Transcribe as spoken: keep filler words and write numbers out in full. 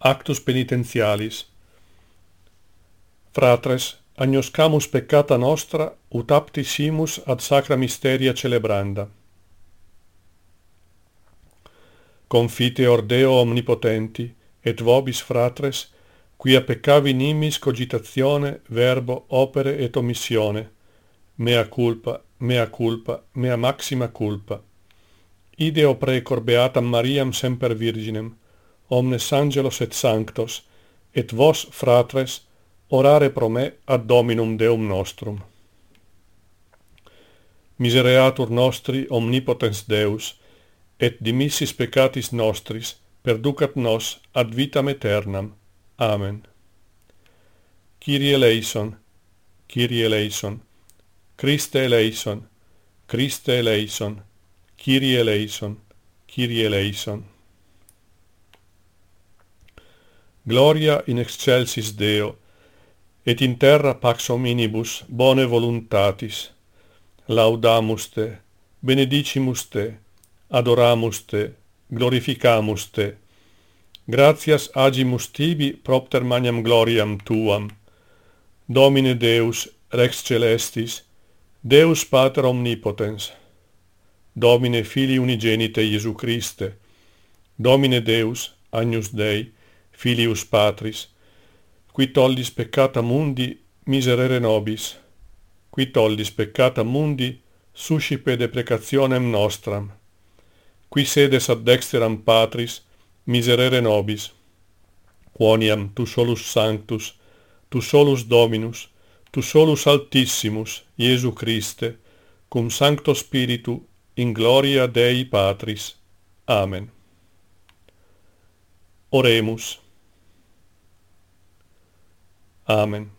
Actus penitentialis. Fratres, agnoscamus peccata nostra, ut apti simus ad sacra mysteria celebranda. Confiteor Deo omnipotenti, et vobis fratres, quia peccavi nimis cogitatione, verbo, opere et omissione, mea culpa, mea culpa, mea maxima culpa. Ideo precor beatam Mariam semper virginem, omnes angelos et sanctos, et vos, fratres, orare pro me ad Dominum Deum nostrum. Misereatur nostri omnipotens Deus, et dimissis peccatis nostris, perducat nos ad vitam aeternam. Amen. Kyrie eleison, Kyrie eleison, Christe eleison, Christe eleison, Kyrie eleison, Kyrie eleison. Gloria in excelsis Deo, et in terra pax hominibus bone voluntatis. Laudamus te, benedicimus te, adoramus te, glorificamus te. Gratias agimus tibi propter magnam gloriam tuam. Domine Deus, Rex Celestis, Deus Pater Omnipotens, Domine Filii Unigenite Iesu Christe, Domine Deus, Agnus Dei, Filius Patris, qui tollis peccata mundi miserere nobis, qui tollis peccata mundi suscipe deprecationem nostram, qui sedes ad dexteram Patris miserere nobis, quoniam tu solus sanctus, tu solus Dominus, tu solus Altissimus, Iesu Christe, cum Sancto Spiritu, in gloria Dei Patris. Amen. Oremus. Amen.